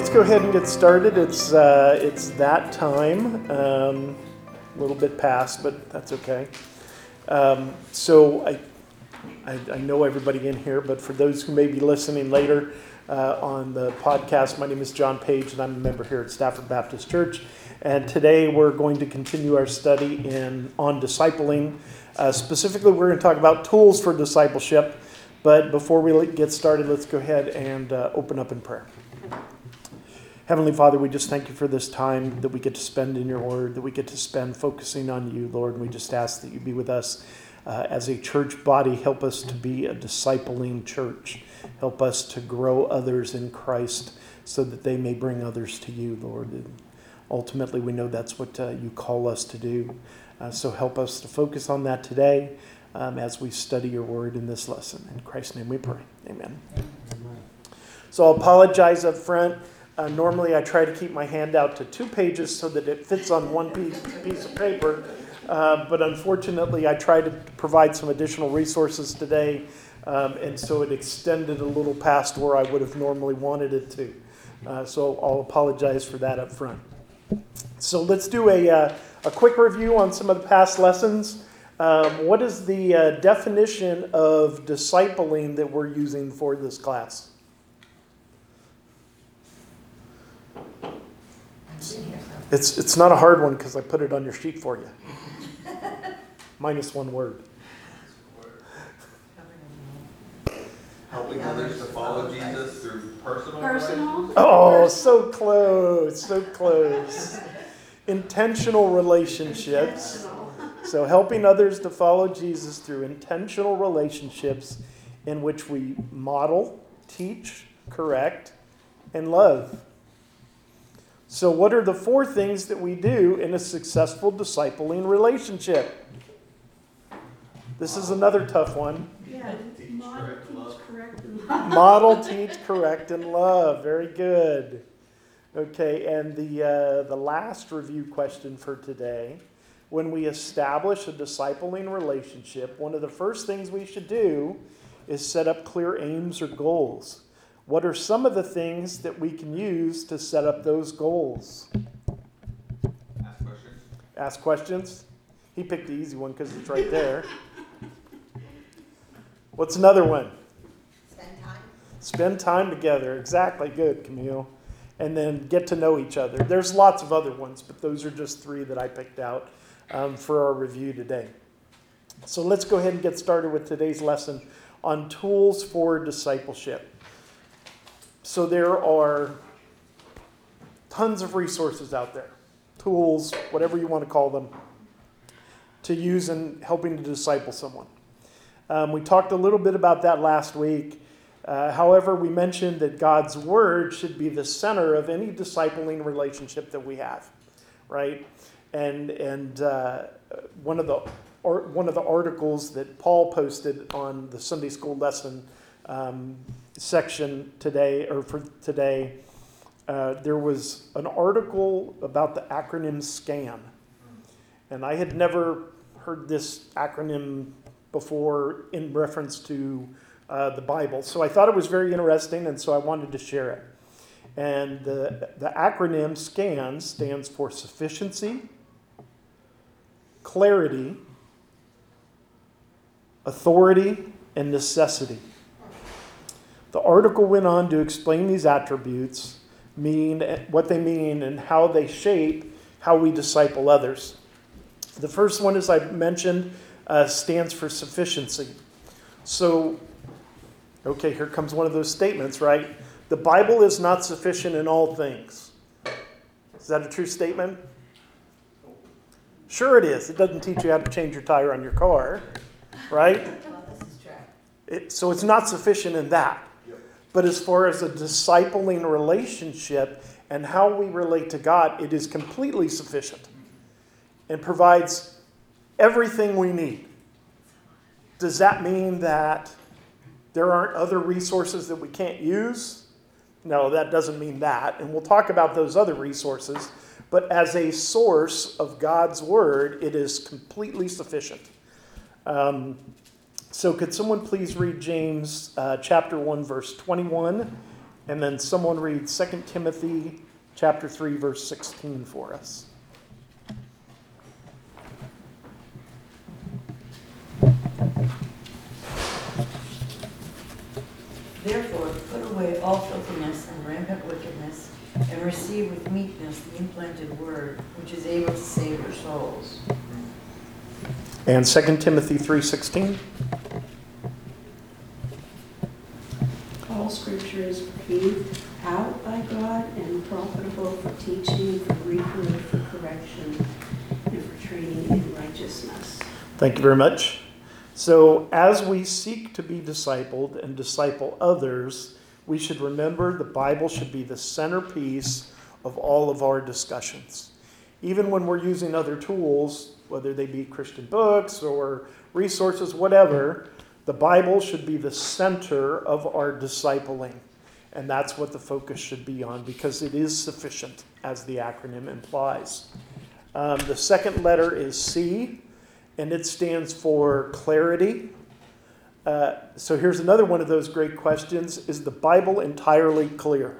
let's go ahead and get started. It's that time. A little bit past, but that's okay. So I know everybody in here, but for those who may be listening later on the podcast, my name is John Page, and I'm a member here at Stafford Baptist Church. And today we're going to continue our study on discipling. Specifically, we're going to talk about tools for discipleship. But before we get started, let's go ahead and open up in prayer. Heavenly Father, we just thank you for this time that we get to spend in your word, that we get to spend focusing on you, Lord. And we just ask that you be with us as a church body. Help us to be a discipling church. Help us to grow others in Christ so that they may bring others to you, Lord. And ultimately, we know that's what you call us to do. So help us to focus on that today as we study your word in this lesson. In Christ's name we pray. Amen. So I'll apologize up front. Normally I try to keep my handout to 2 pages so that it fits on one piece of paper. But unfortunately I tried to provide some additional resources today. And so it extended a little past where I would have normally wanted it to. So I'll apologize for that up front. So let's do a quick review on some of the past lessons. What is the definition of discipling that we're using for this class? It's not a hard one because I put it on your sheet for you. Minus one word. Helping others to follow Jesus through personal. Oh, so close, so close. Intentional relationships. So helping others to follow Jesus through intentional relationships in which we model, teach, correct, and love. So what are the 4 things that we do in a successful discipling relationship? This is another tough one. Yeah, model, teach, correct, and love. Model, teach, correct, and love. Very good. Okay, and the last review question for today. When we establish a discipling relationship, one of the first things we should do is set up clear aims or goals. What are some of the things that we can use to set up those goals? Ask questions. Ask questions? He picked the easy one because it's right there. What's another one? Spend time. Spend time together. Exactly. Good, Camille. And then get to know each other. There's lots of other ones, but those are just 3 that I picked out for our review today. So let's go ahead and get started with today's lesson on tools for discipleship. So there are tons of resources out there, tools, whatever you want to call them, to use in helping to disciple someone. We talked a little bit about that last week. However, we mentioned that God's word should be the center of any discipling relationship that we have, right? And one of the articles that Paul posted on the Sunday school lesson section today, or for today, there was an article about the acronym SCAN. And I had never heard this acronym before in reference to the Bible. So I thought it was very interesting, and so I wanted to share it. And the acronym SCAN stands for sufficiency, clarity, authority, and necessity. The article went on to explain these attributes, what they mean, and how they shape how we disciple others. The first one, as I mentioned, stands for sufficiency. So, okay, here comes one of those statements, right? The Bible is not sufficient in all things. Is that a true statement? Sure it is. It doesn't teach you how to change your tire on your car, right? Well, this is true. So it's not sufficient in that. But as far as a discipling relationship and how we relate to God, it is completely sufficient and provides everything we need. Does that mean that there aren't other resources that we can't use? No, that doesn't mean that. And we'll talk about those other resources. But as a source of God's word, it is completely sufficient. So could someone please read James chapter 1, verse 21 And then someone read 2 Timothy chapter 3, verse 16 for us. Therefore, put away all filthiness and rampant wickedness, and receive with meekness the implanted word, which is able to save your souls. And 2 Timothy 3:16. All scripture is breathed out by God and profitable for teaching, for reproof, for correction, and for training in righteousness. Thank you very much. So as we seek to be discipled and disciple others, we should remember the Bible should be the centerpiece of all of our discussions. Even when we're using other tools, whether they be Christian books or resources, whatever, the Bible should be the center of our discipling. And that's what the focus should be on, because it is sufficient, as the acronym implies. The second letter is C, and it stands for clarity. So here's another one of those great questions. Is the Bible entirely clear?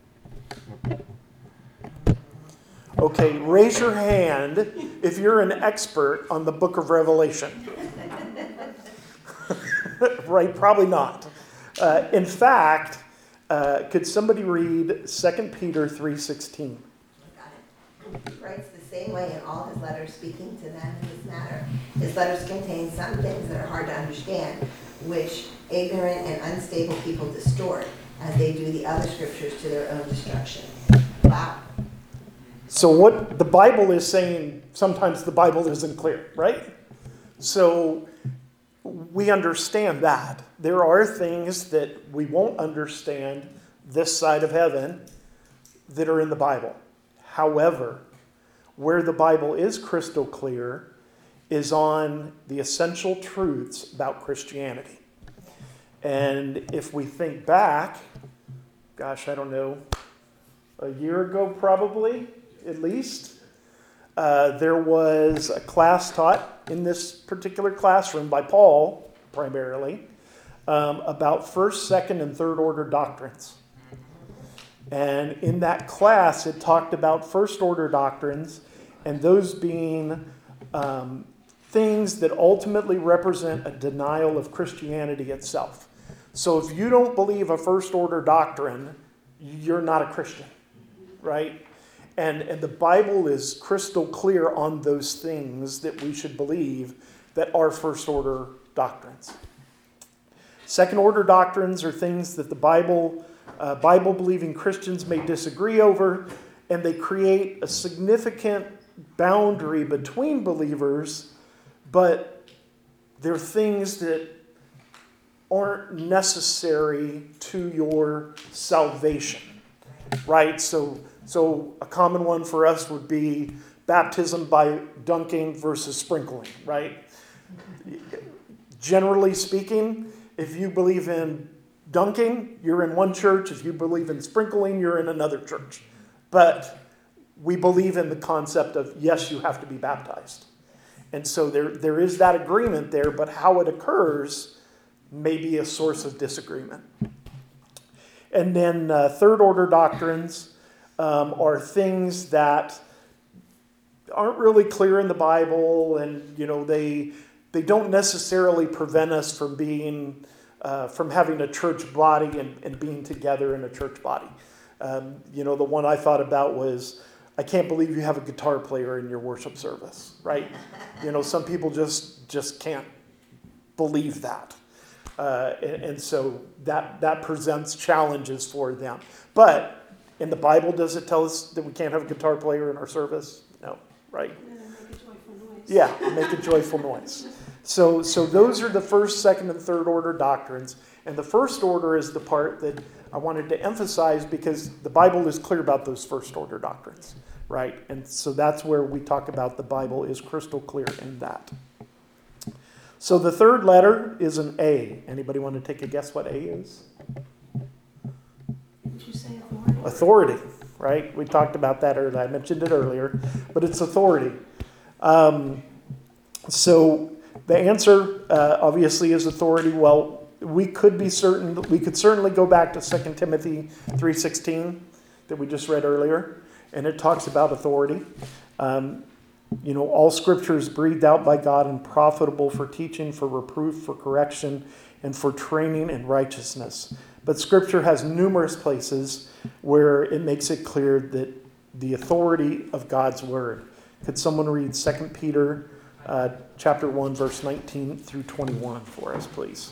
Okay, raise your hand if you're an expert on the book of Revelation. Right, probably not. In fact, could somebody read 2 Peter 3:16? Got it. He writes the same way in all his letters, speaking to them in this matter. His letters contain some things that are hard to understand, which ignorant and unstable people distort, as they do the other scriptures to their own destruction. Wow. So what the Bible is saying, sometimes the Bible isn't clear, right? So we understand that. There are things that we won't understand this side of heaven that are in the Bible. However, where the Bible is crystal clear is on the essential truths about Christianity. And if we think back, gosh, I don't know, a year ago probably, at least, there was a class taught in this particular classroom by Paul, primarily, about first, second, and third order doctrines. And in that class, it talked about first order doctrines, and those being things that ultimately represent a denial of Christianity itself. So if you don't believe a first order doctrine, you're not a Christian, right? And the Bible is crystal clear on those things that we should believe that are first order doctrines. Second order doctrines are things that the Bible-believing Christians may disagree over, and they create a significant boundary between believers, but they're things that aren't necessary to your salvation, right? So a common one for us would be baptism by dunking versus sprinkling, right? Generally speaking, if you believe in dunking, you're in one church. If you believe in sprinkling, you're in another church. But we believe in the concept of, yes, you have to be baptized. And so there is that agreement there, but how it occurs may be a source of disagreement. And then third order doctrines are things that aren't really clear in the Bible, and they don't necessarily prevent us from being from having a church body and being together in a church body. The one I thought about was, I can't believe you have a guitar player in your worship service, right? Some people just can't believe that. And so that presents challenges for them. But in the Bible, does it tell us that we can't have a guitar player in our service? No, right? And then make a joyful noise. Yeah, make a joyful noise. So those are the first, second, and third order doctrines. And the first order is the part that I wanted to emphasize, because the Bible is clear about those first order doctrines, right? And so that's where we talk about the Bible is crystal clear in that. So the third letter is an A. Anybody want to take a guess what A is? Did you say authority? Authority, right? We talked about that earlier. I mentioned it earlier, but it's authority. So the answer obviously is authority. Well, we could be certain, we could certainly go back to 2 Timothy 3:16 that we just read earlier, and it talks about authority. All scripture is breathed out by God and profitable for teaching, for reproof, for correction, and for training in righteousness. But scripture has numerous places where it makes it clear that the authority of God's word. Could someone read 2 Peter chapter 1, verse 19 through 21 for us, please?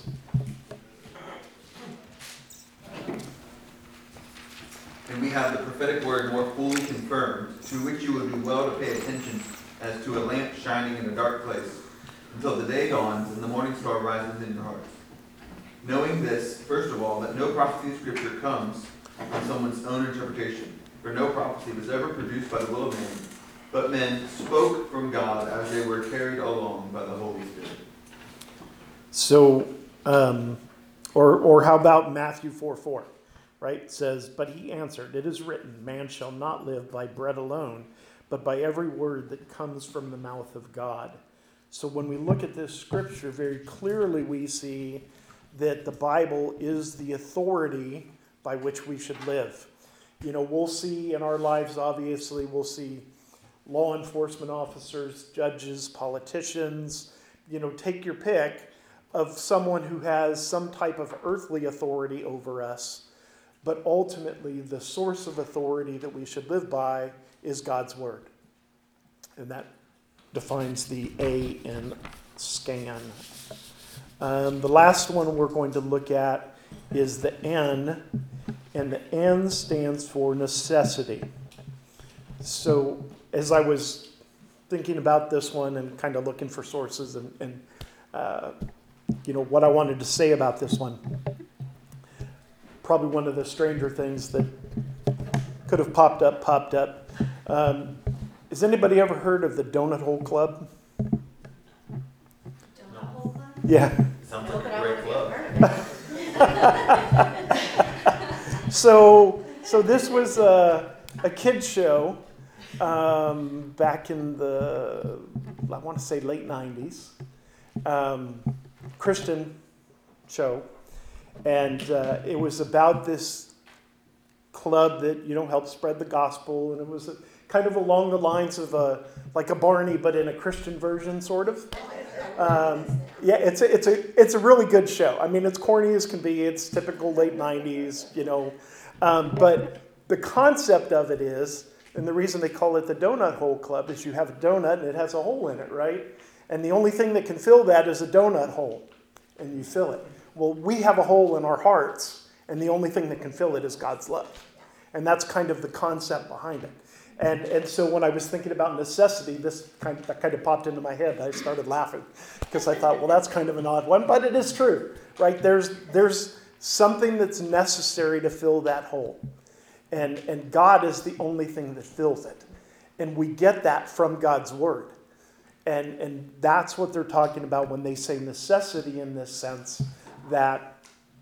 And we have the prophetic word more fully confirmed, to which you would do well to pay attention as to a lamp shining in a dark place, until the day dawns and the morning star rises in your hearts. Knowing this, first of all, that no prophecy of Scripture comes from someone's own interpretation, for no prophecy was ever produced by the will of man, but men spoke from God as they were carried along by the Holy Spirit. So, or how about Matthew 4:4, right? It says, but he answered, it is written, man shall not live by bread alone, but by every word that comes from the mouth of God. So when we look at this scripture, very clearly we see that the Bible is the authority by which we should live. We'll see in our lives, obviously, we'll see law enforcement officers, judges, politicians, take your pick of someone who has some type of earthly authority over us. But ultimately, the source of authority that we should live by is God's word. And that defines the A in SCAN. The last one we're going to look at is the N, and the N stands for necessity. So as I was thinking about this one and kind of looking for sources and what I wanted to say about this one, probably one of the stranger things that could have popped up. Has anybody ever heard of the Donut Hole Club? Donut hole club? Yeah. Sounds like a great club. So this was a kid's show back in the, I want to say late 90s. Christian show. And it was about this club that, helped spread the gospel. And it was kind of along the lines of like a Barney, but in a Christian version, sort of. Yeah, it's a really good show. I mean, it's corny as can be. It's typical late 90s, But the concept of it is, and the reason they call it the Donut Hole Club is you have a donut and it has a hole in it, right? And the only thing that can fill that is a donut hole. And you fill it. Well, we have a hole in our hearts, and the only thing that can fill it is God's love. And that's kind of the concept behind it. And so when I was thinking about necessity, that kind of popped into my head. I started laughing because I thought, well, that's kind of an odd one, but it is true, right? There's something that's necessary to fill that hole. And God is the only thing that fills it. And we get that from God's word. And that's what they're talking about when they say necessity in this sense, that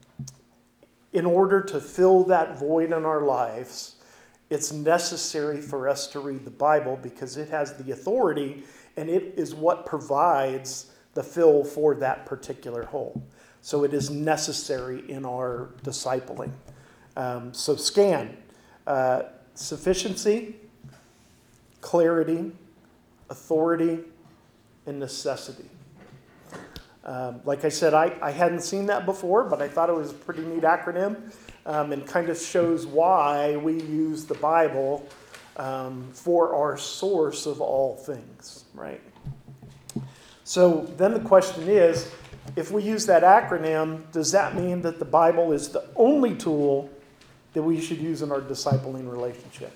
in order to fill that void in our lives, it's necessary for us to read the Bible because it has the authority and it is what provides the fill for that particular hole. So it is necessary in our discipling. So SCAN, sufficiency, clarity, authority, and necessity. Like I said, I hadn't seen that before, but I thought it was a pretty neat acronym and kind of shows why we use the Bible for our source of all things, right? So then the question is, if we use that acronym, does that mean that the Bible is the only tool that we should use in our discipling relationship?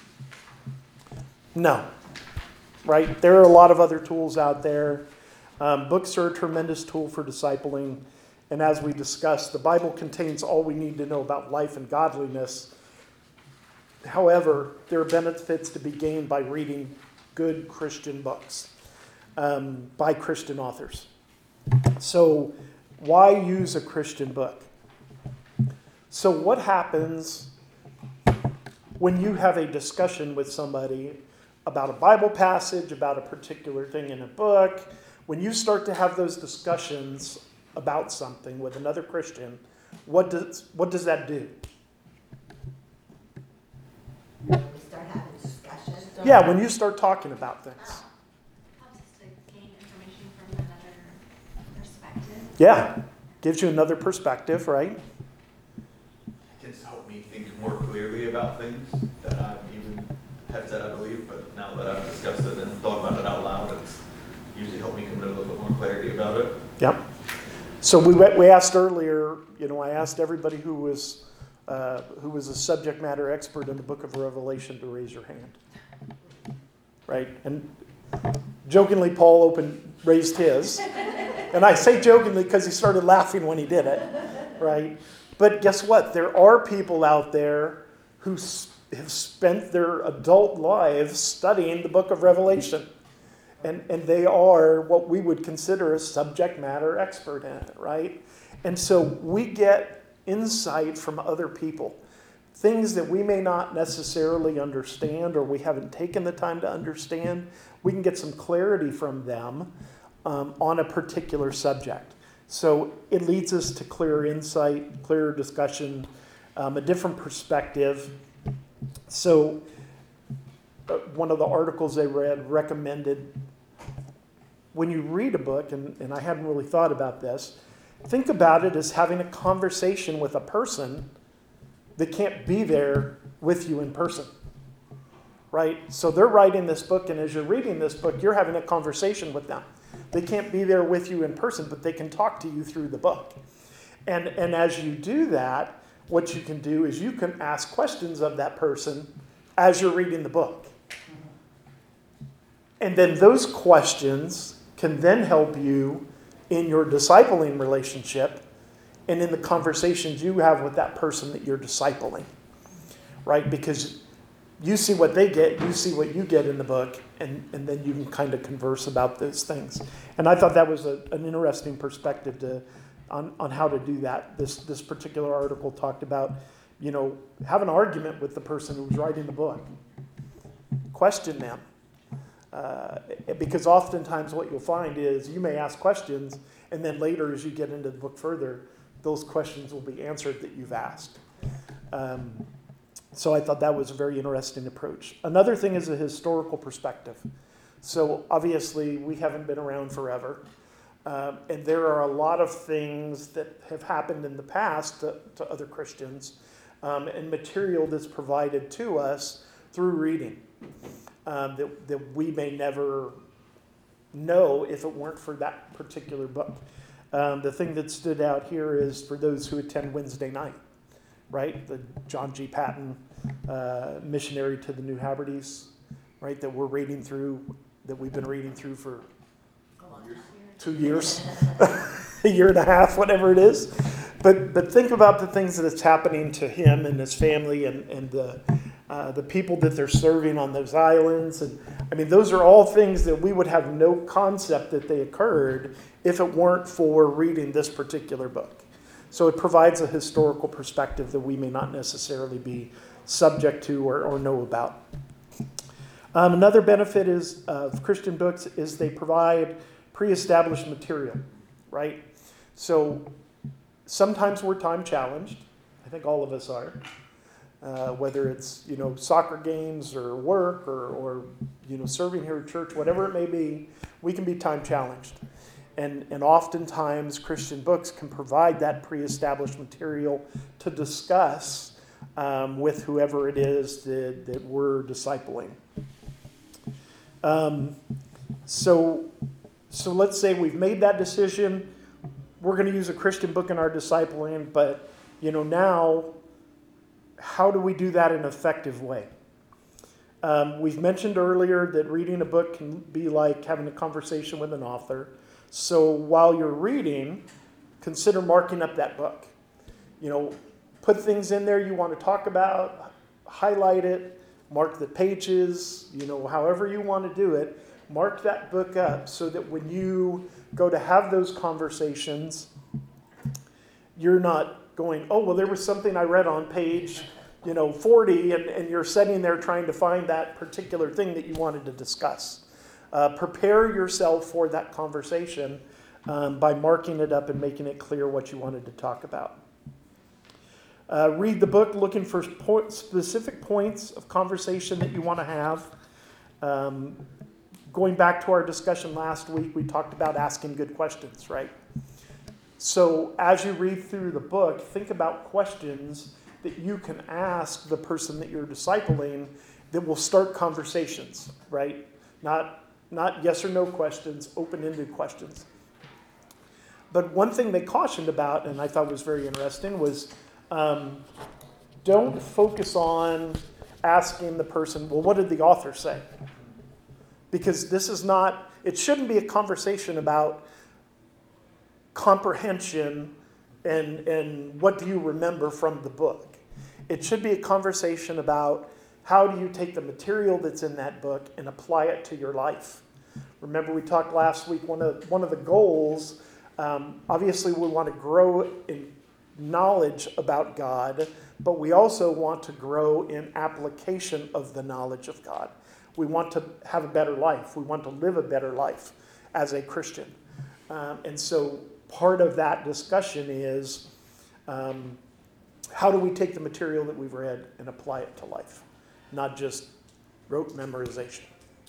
No. Right? There are a lot of other tools out there. Books are a tremendous tool for discipling. And as we discussed, the Bible contains all we need to know about life and godliness. However, there are benefits to be gained by reading good Christian books by Christian authors. So why use a Christian book? So what happens when you have a discussion with somebody about a Bible passage, about a particular thing in a book? When you start to have those discussions about something with another Christian, what does that do? We start having discussions. Yeah, when you start talking about things. Helps us to gain information from another perspective. Yeah, gives you another perspective, right? It tends to help me think more clearly about things that I've even had said I believe, but now that I've discussed it and thought about it out loud, it's usually helped me come to a little bit more clarity about it. Yep. So we asked earlier, I asked everybody who was a subject matter expert in the book of Revelation to raise your hand. Right? And jokingly, Paul raised his. And I say jokingly because he started laughing when he did it. Right? But guess what? There are people out there who have spent their adult lives studying the book of Revelation. And they are what we would consider a subject matter expert in it, right? And so we get insight from other people, things that we may not necessarily understand or we haven't taken the time to understand. We can get some clarity from them on a particular subject. So it leads us to clearer insight, clearer discussion, a different perspective. So one of the articles I read recommended when you read a book, and I hadn't really thought about this, think about it as having a conversation with a person that can't be there with you in person, right? So they're writing this book, and as you're reading this book, you're having a conversation with them. They can't be there with you in person, but they can talk to you through the book. And as you do that, what you can do is you can ask questions of that person as you're reading the book. And then those questions can then help you in your discipling relationship and in the conversations you have with that person that you're discipling, right? Because you see what they get, you see what you get in the book, and then you can kind of converse about those things. And I thought that was an interesting perspective on how to do that. This particular article talked about, have an argument with the person who's writing the book. Question them. Because oftentimes what you'll find is you may ask questions, and then later as you get into the book further, those questions will be answered that you've asked. So I thought that was a very interesting approach. Another thing is a historical perspective. So obviously we haven't been around forever, and there are a lot of things that have happened in the past to other Christians, and material that's provided to us through reading. That we may never know if it weren't for that particular book. The thing that stood out here is for those who attend Wednesday night, right? The John G. Patton, Missionary to the New Hebrides, right? That we've been reading through for 2 years, a year and a half, whatever it is. But think about the things that's happening to him and his family and the people that they're serving on those islands. And I mean, those are all things that we would have no concept that they occurred if it weren't for reading this particular book. So it provides a historical perspective that we may not necessarily be subject to or know about. Another benefit of Christian books is they provide pre-established material, right? So sometimes we're time challenged. I think all of us are. Whether it's, soccer games or work or serving here at church, whatever it may be, we can be time challenged. And oftentimes Christian books can provide that pre-established material to discuss with whoever it is that we're discipling. So let's say we've made that decision. We're going to use a Christian book in our discipling, but now, how do we do that in an effective way? We've mentioned earlier that reading a book can be like having a conversation with an author. So while you're reading, consider marking up that book. Put things in there you want to talk about, highlight it, mark the pages, however you want to do it. Mark that book up so that when you go to have those conversations, you're not going, oh, well, there was something I read on page 40, and you're sitting there trying to find that particular thing that you wanted to discuss. Prepare yourself for that conversation by marking it up and making it clear what you wanted to talk about. Read the book looking for specific points of conversation that you want to have. Going back to our discussion last week, we talked about asking good questions, right? So as you read through the book, think about questions that you can ask the person that you're discipling that will start conversations, right? Not yes or no questions, open-ended questions. But one thing they cautioned about, and I thought was very interesting, was don't focus on asking the person, well, what did the author say? Because this is not, it shouldn't be a conversation about comprehension and what do you remember from the book. It should be a conversation about how do you take the material that's in that book and apply it to your life. Remember we talked last week, one of the goals, obviously we want to grow in knowledge about God, but we also want to grow in application of the knowledge of God. We want to have a better life. We want to live a better life as a Christian. And so part of that discussion is how do we take the material that we've read and apply it to life, not just rote memorization.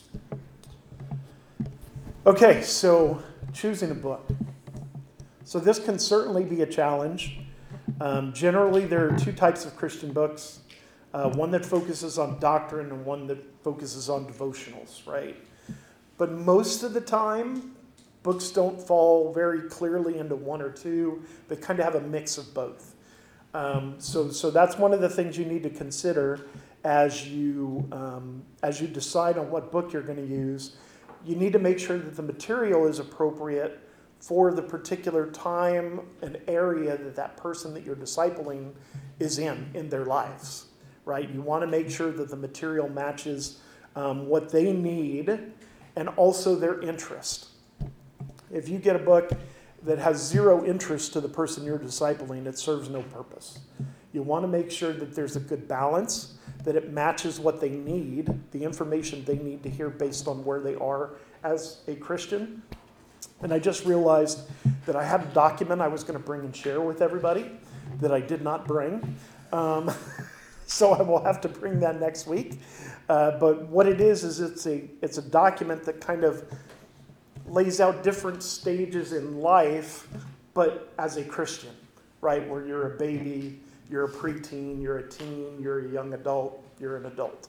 Okay, so choosing a book. So this can certainly be a challenge. Generally, there are two types of Christian books. One that focuses on doctrine and one that focuses on devotionals, right? But most of the time, books don't fall very clearly into one or two. They kind of have a mix of both. So that's one of the things you need to consider as you decide on what book you're going to use. You need to make sure that the material is appropriate for the particular time and area that person that you're discipling is in their lives, right? You want to make sure that the material matches what they need and also their interest. If you get a book that has zero interest to the person you're discipling, it serves no purpose. You want to make sure that there's a good balance, that it matches what they need, the information they need to hear based on where they are as a Christian. And I just realized that I had a document I was going to bring and share with everybody that I did not bring. So I will have to bring that next week. But what it is it's a document that kind of lays out different stages in life, but as a Christian, right? Where you're a baby, you're a preteen, you're a teen, you're a young adult, you're an adult.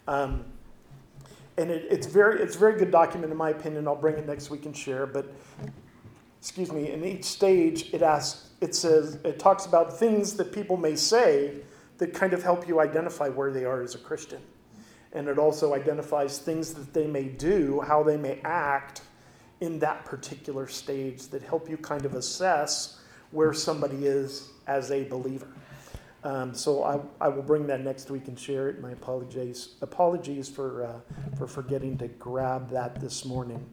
And it's a very good document in my opinion. I'll bring it next week and share. But in each stage it talks about things that people may say that kind of help you identify where they are as a Christian. And it also identifies things that they may do, how they may act in that particular stage that help you kind of assess where somebody is as a believer. So I will bring that next week and share it. My apologies for forgetting to grab that this morning.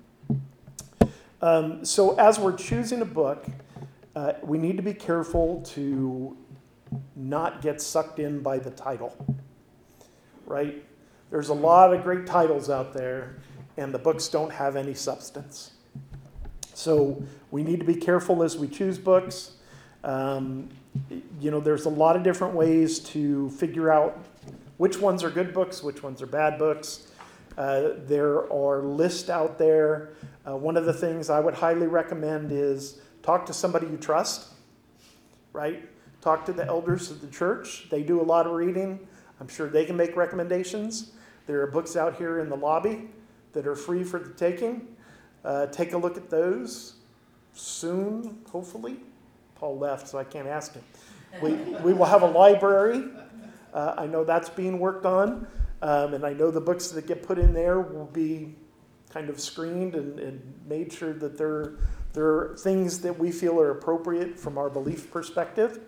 So as we're choosing a book, we need to be careful to not get sucked in by the title, right? There's a lot of great titles out there, and the books don't have any substance. So we need to be careful as we choose books. There's a lot of different ways to figure out which ones are good books, which ones are bad books. There are lists out there. One of the things I would highly recommend is talk to somebody you trust, right? Talk to the elders of the church. They do a lot of reading. I'm sure they can make recommendations. There are books out here in the lobby that are free for the taking. Take a look at those soon, hopefully. Paul left, so I can't ask him. We will have a library. I know that's being worked on. And I know the books that get put in there will be kind of screened and made sure that there are things that we feel are appropriate from our belief perspective.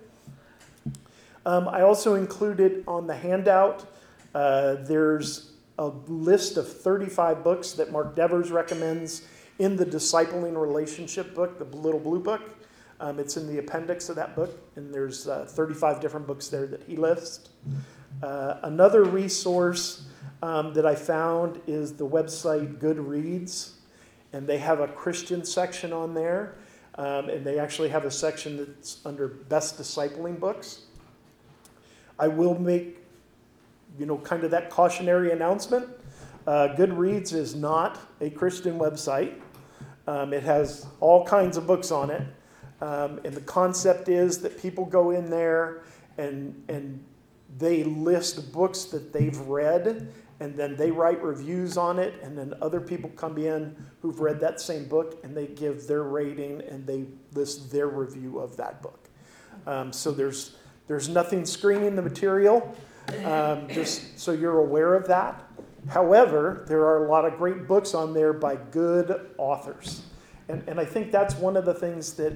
I also included on the handout, there's a list of 35 books that Mark Devers recommends in the Discipling Relationship book, the little blue book. It's in the appendix of that book, and there's 35 different books there that he lists. Another resource that I found is the website Goodreads, and they have a Christian section on there. And they actually have a section that's under best discipling books. I will make, kind of that cautionary announcement. Goodreads is not a Christian website. It has all kinds of books on it. And the concept is that people go in there and they list books that they've read, and then they write reviews on it, and then other people come in who've read that same book, and they give their rating, and they list their review of that book. So there's nothing screening the material, just so you're aware of that. However, there are a lot of great books on there by good authors. And I think that's one of the things that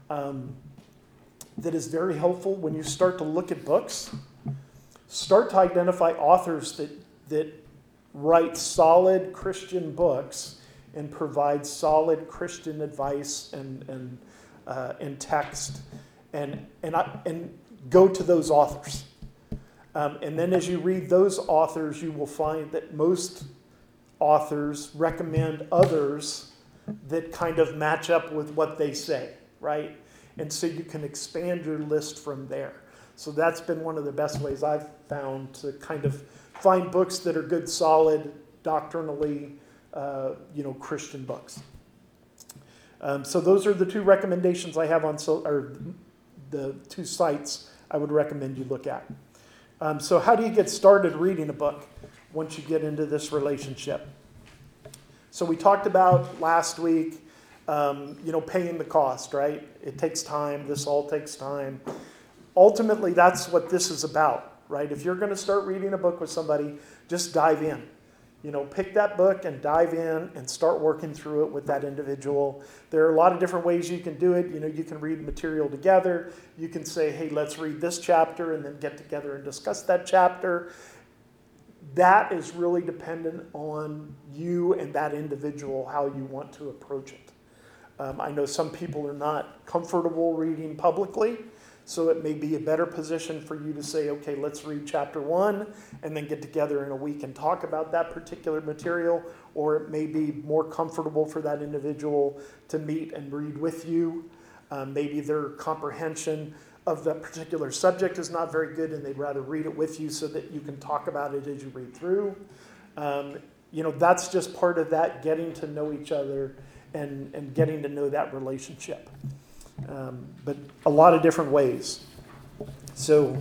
is very helpful when you start to look at books. Start to identify authors that write solid Christian books and provide solid Christian advice and text, and go to those authors. And then as you read those authors, you will find that most authors recommend others that kind of match up with what they say, right? And so you can expand your list from there. So that's been one of the best ways I've found to kind of find books that are good, solid, doctrinally, Christian books. So those are the two recommendations I have or the two sites I would recommend you look at. So how do you get started reading a book once you get into this relationship? So we talked about last week, paying the cost, right? It takes time. This all takes time. Ultimately, that's what this is about, right? If you're going to start reading a book with somebody, just dive in. Pick that book and dive in and start working through it with that individual. There are a lot of different ways you can do it. You can read material together. You can say, hey, let's read this chapter and then get together and discuss that chapter. That is really dependent on you and that individual, how you want to approach it. I know some people are not comfortable reading publicly, so it may be a better position for you to say, okay, let's read chapter 1 and then get together in a week and talk about that particular material, or it may be more comfortable for that individual to meet and read with you. Maybe their comprehension of that particular subject is not very good and they'd rather read it with you so that you can talk about it as you read through. That's just part of that getting to know each other and getting to know that relationship. But a lot of different ways. So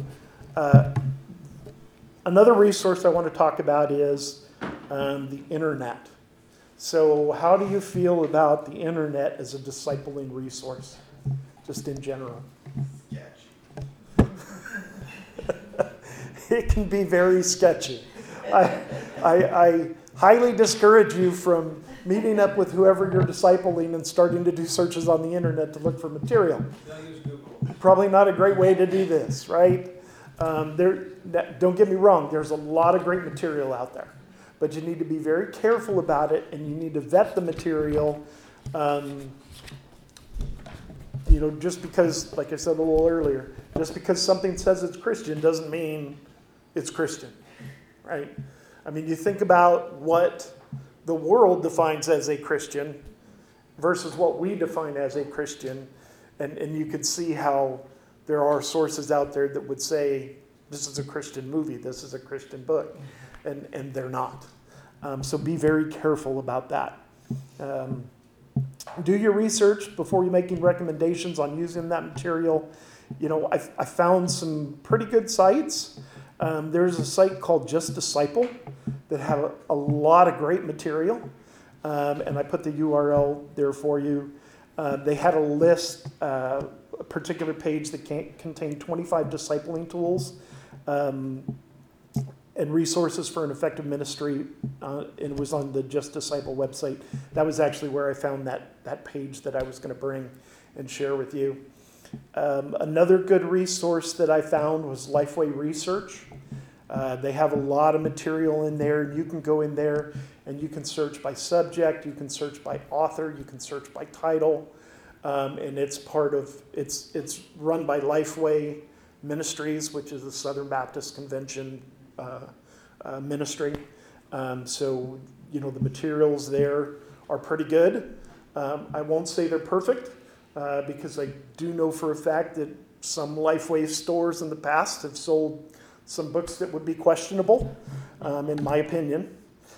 another resource I want to talk about is the internet. So how do you feel about the internet as a discipling resource, just in general? It can be very sketchy. I highly discourage you from meeting up with whoever you're discipling and starting to do searches on the internet to look for material. Probably not a great way to do this, right? Don't get me wrong, there's a lot of great material out there, but you need to be very careful about it, and you need to vet the material. Just because, like I said a little earlier, just because something says it's Christian doesn't mean it's Christian, right? I mean, you think about what the world defines as a Christian versus what we define as a Christian, and you could see how there are sources out there that would say, this is a Christian movie, this is a Christian book, and they're not. So be very careful about that. Do your research before you're making recommendations on using that material. I found some pretty good sites. There's a site called Just Disciple that have a lot of great material, and I put the URL there for you. They had a list, a particular page that contained 25 discipling tools and resources for an effective ministry, and it was on the Just Disciple website. That was actually where I found that page that I was going to bring and share with you. Another good resource that I found was Lifeway Research. They have a lot of material in there, and you can go in there and you can search by subject, you can search by author, you can search by title, and it's run by Lifeway Ministries, which is the Southern Baptist Convention ministry. So the materials there are pretty good. I won't say they're perfect. because I do know for a fact that some Lifeway stores in the past have sold some books that would be questionable, in my opinion.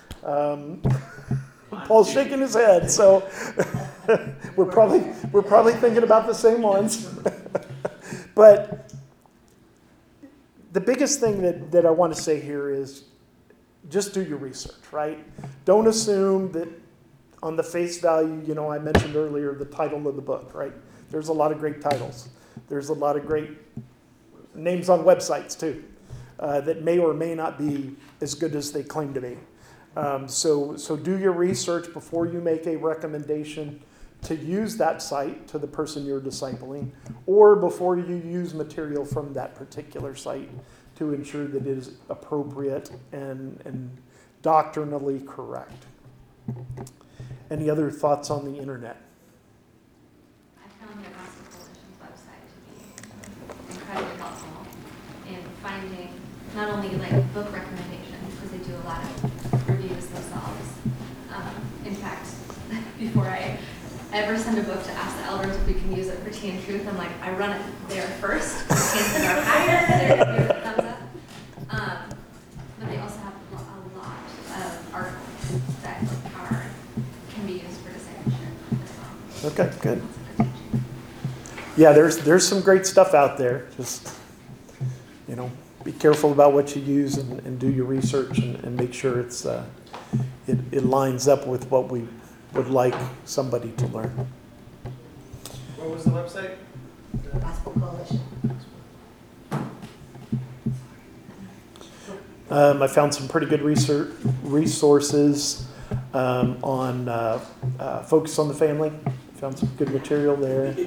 Paul's shaking his head, so we're probably thinking about the same ones. But the biggest thing that I want to say here is just do your research, right? Don't assume that on the face value, I mentioned earlier the title of the book, right? There's a lot of great titles. There's a lot of great names on websites too, that may or may not be as good as they claim to be. So do your research before you make a recommendation to use that site to the person you're discipling, or before you use material from that particular site to ensure that it is appropriate and doctrinally correct. Any other thoughts on the internet? I found the Gospel Coalition's website to be incredibly helpful in finding not only like book recommendations, because they do a lot of reviews themselves. In fact, before I ever send a book to ask the elders if we can use it for Tea and Truth, I'm like, I run it there first. Chances are higher they're going to give it a thumbs up. But they also have a lot of articles that can be used for discipleship as well. Okay, good. Yeah, there's some great stuff out there. Just, be careful about what you use and do your research and make sure it lines up with what we would like somebody to learn. What was the website? Gospel Coalition. I found some pretty good resources on Focus on the Family. Found some good material there.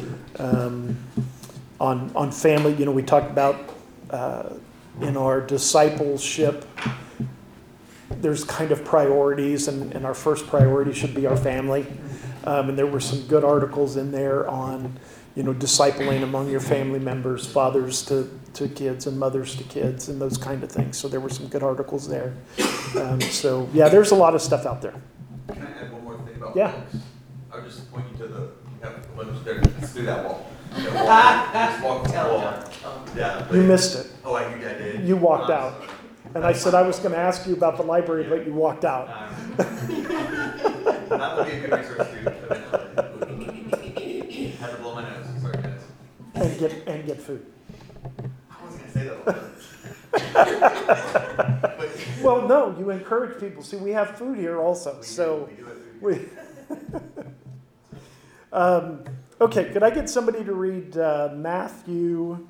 On family, we talked about in our discipleship, there's kind of priorities, and our first priority should be our family. And there were some good articles in there on, discipling among your family members, fathers to kids and mothers to kids, and those kind of things. So there were some good articles there. There's a lot of stuff out there. Can I add one more thing about Yeah. books? I'll just point you to the ones there. Let's do that wall. Just walk the wall. Yeah. You missed it. Oh, I did. You walked I'm out. sorry. And I said I was going to ask you about the library, but you walked out. That would be a good resource too. Had to blow my nose. Sorry, guys. And get food. I wasn't gonna say that. But Well, no, you encourage people. See, we have food here also. So we do it. okay, could I get somebody to read Matthew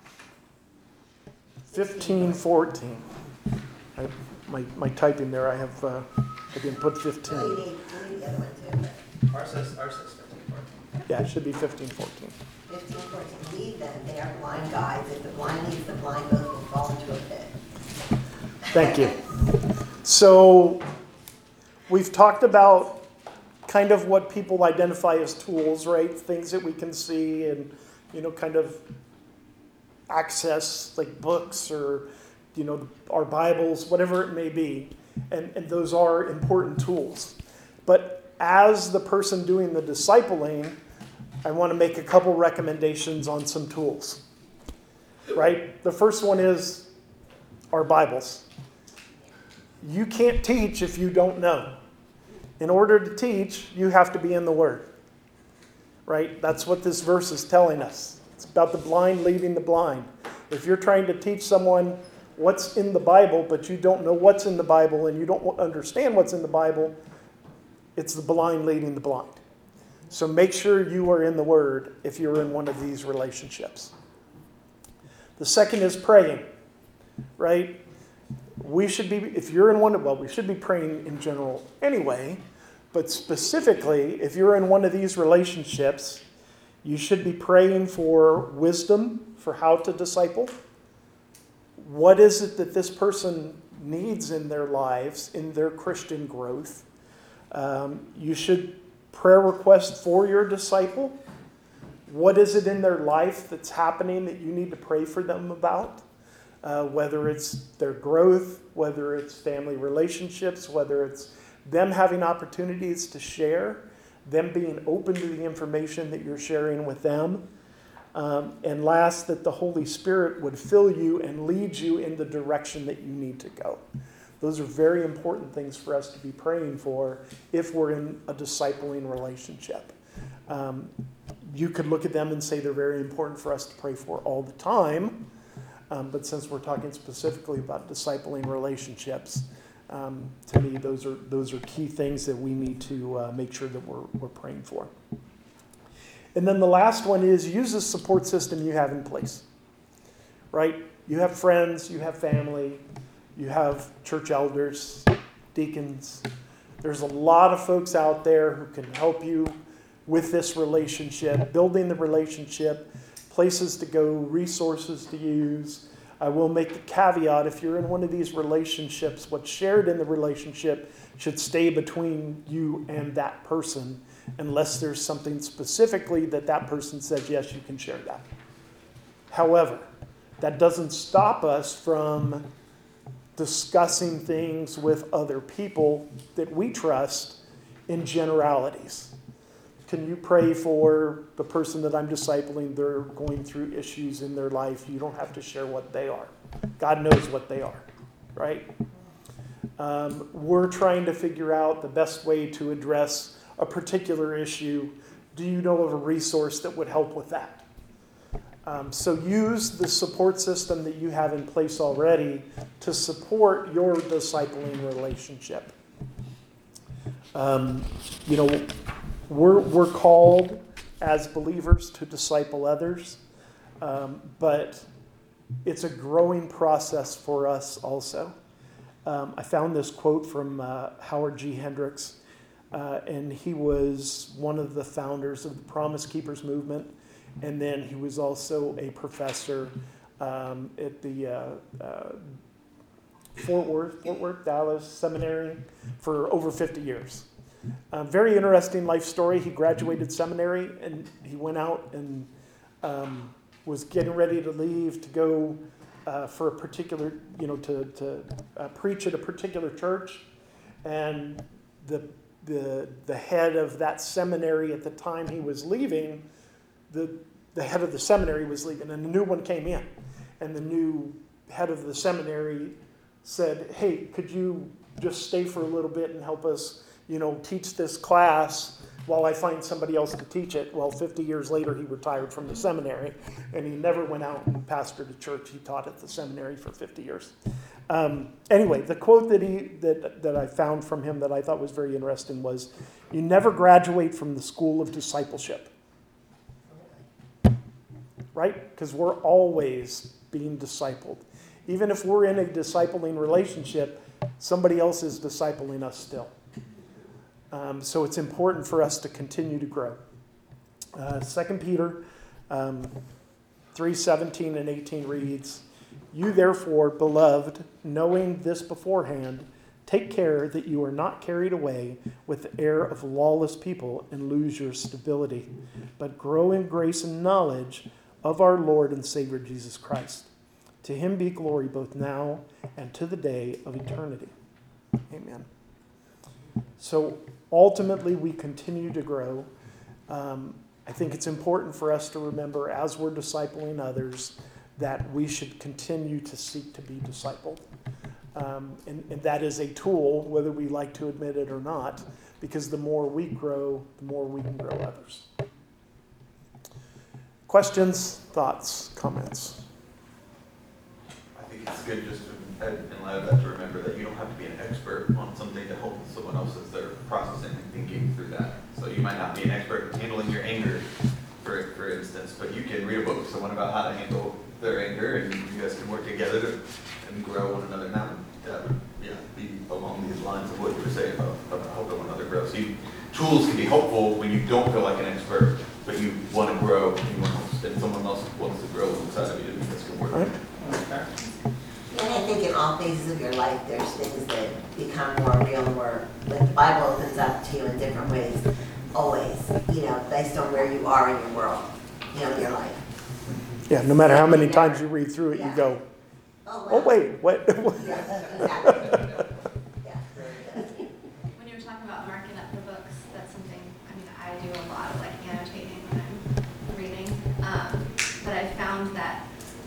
15:14? My typing there, I didn't put 15. You need the other one too. Ours says 15. Yeah, it should be 15:14. 15, 14. Lead them, they are blind guides. If the blind leads the blind, both will fall into a pit. Thank you. So we've talked about kind of what people identify as tools, right? Things that we can see and, kind of access, like books or, our Bibles, whatever it may be. And those are important tools. But as the person doing the discipling, I want to make a couple recommendations on some tools, right? The first one is our Bibles. You can't teach if you don't know. In order to teach, you have to be in the Word, right? That's what this verse is telling us. It's about the blind leading the blind. If you're trying to teach someone what's in the Bible, but you don't know what's in the Bible and you don't understand what's in the Bible, it's the blind leading the blind. So make sure you are in the Word if you're in one of these relationships. The second is praying, right? We should be, if you're in we should be praying in general anyway, but specifically, if you're in one of these relationships, you should be praying for wisdom for how to disciple. What is it that this person needs in their lives, in their Christian growth? You should prayer request for your disciple. What is it in their life that's happening that you need to pray for them about? Whether it's their growth, whether it's family relationships, whether it's them having opportunities to share. them being open to the information that you're sharing with them. And last, that the Holy Spirit would fill you and lead you in the direction that you need to go. Those are very important things for us to be praying for if we're in a discipling relationship. You could look at them and say they're very important for us to pray for all the time. But since we're talking specifically about discipling relationships, to me, those are key things that we need to make sure that we're praying for. And then the last one is use the support system you have in place, right? You have friends, you have family, you have church elders, deacons. There's a lot of folks out there who can help you with this relationship, building the relationship, places to go, resources to use. I will make the caveat, if you're in one of these relationships, what's shared in the relationship should stay between you and that person, unless there's something specifically that person says, yes, you can share that. However, that doesn't stop us from discussing things with other people that we trust in generalities. Can you pray for the person that I'm discipling? They're going through issues in their life. You don't have to share what they are. God knows what they are, right? We're trying to figure out the best way to address a particular issue. Do you know of a resource that would help with that? So use the support system that you have in place already to support your discipling relationship. We're called as believers to disciple others, but it's a growing process for us also. I found this quote from Howard G. Hendricks, and he was one of the founders of the Promise Keepers movement, and then he was also a professor at the Fort Worth, Dallas Seminary for over 50 years. Very interesting life story. He graduated seminary and he went out and was getting ready to leave to go for a particular, to preach at a particular church. And the head of that seminary at the time he was leaving, the head of the seminary was leaving, and a new one came in. And the new head of the seminary said, hey, could you just stay for a little bit and help us teach this class while I find somebody else to teach it? Well, 50 years later, he retired from the seminary, and he never went out and pastored a church. He taught at the seminary for 50 years. Anyway, the quote that I found from him that I thought was very interesting was, you never graduate from the school of discipleship. Right? Because we're always being discipled. Even if we're in a discipling relationship, somebody else is discipling us still. So it's important for us to continue to grow. 2 Peter 3:17 and 18 reads, you therefore, beloved, knowing this beforehand, take care that you are not carried away with the air of lawless people and lose your stability, but grow in grace and knowledge of our Lord and Savior Jesus Christ. To him be glory both now and to the day of eternity. Amen. So ultimately, we continue to grow. I think it's important for us to remember, as we're discipling others, that we should continue to seek to be discipled. And that is a tool, whether we like to admit it or not, because the more we grow, the more we can grow others. Questions, thoughts, comments? I think it's good just to, in light of that, to remember that you don't have to be an expert on something to help someone else as they're processing and thinking through that. So you might not be an expert at handling your anger, for instance, but you can read a book to someone about how to handle their anger, and you guys can work together and grow one another. Now, that would be along these lines of what you were saying about helping one another grow. So tools can be helpful when you don't feel like an expert, but you want to grow, and someone else wants to grow inside of you, and this can work. Right. Okay. And I think in all phases of your life, there's things that become more real and more, like the Bible opens up to you in different ways, always, based on where you are in your world, in your life. Yeah, no matter how many times you read through it, you go, oh wait, what? Yeah, exactly. Yeah. When you were talking about marking up the books, that's something,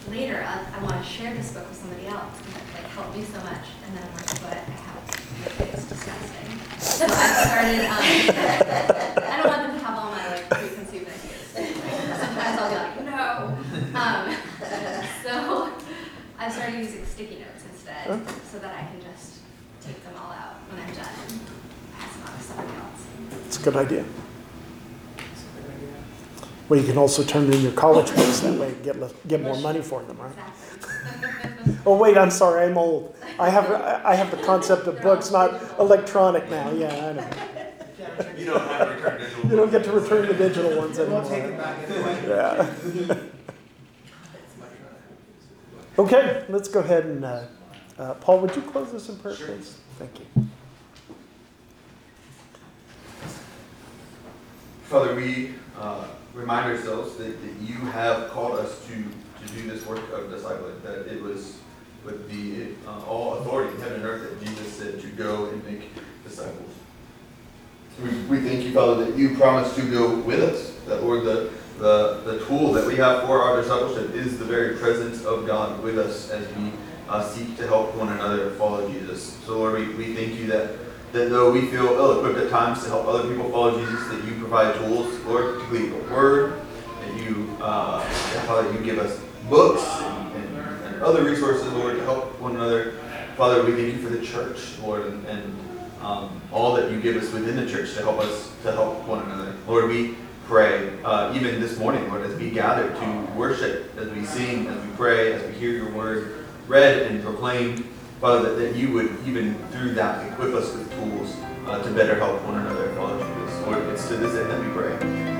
later I want to share this book with somebody else because it like helped me so much. And then I'm like, but I have it's disgusting. So I started. I don't want them to have all my like preconceived ideas. Sometimes I'll be like, no. So I started using sticky notes instead, so that I can just take them all out when I'm done and pass them on to somebody else. It's a good idea. Well, you can also turn in your college books that way, get more money for them, right? Exactly. Oh wait, I'm sorry, I'm old. I have the concept of books, not electronic now. Yeah, I know. You don't have to return digital. You don't get to return the digital ones We'll anymore. take it back anyway. Yeah. Okay, let's go ahead and Paul, would you close this in prayer, please? Thank you. Father, we remind ourselves that you have called us to do this work of discipling, that it was with the all authority in heaven and earth that Jesus said to go and make disciples. We thank you, Father, that you promised to go with us, that Lord, the tool that we have for our discipleship is the very presence of God with us as we seek to help one another follow Jesus. So Lord, we thank you that though we feel ill-equipped at times to help other people follow Jesus, that you provide tools, Lord, particularly your word, that you, Father, you give us books and other resources, Lord, to help one another. Father, we thank you for the church, Lord, and all that you give us within the church to help one another. Lord, we pray, even this morning, Lord, as we gather to worship, as we sing, as we pray, as we hear your word read and proclaimed, Father, that you would, even through that, equip us with tools to better help one another follow Jesus. Lord, it's to this end that we pray.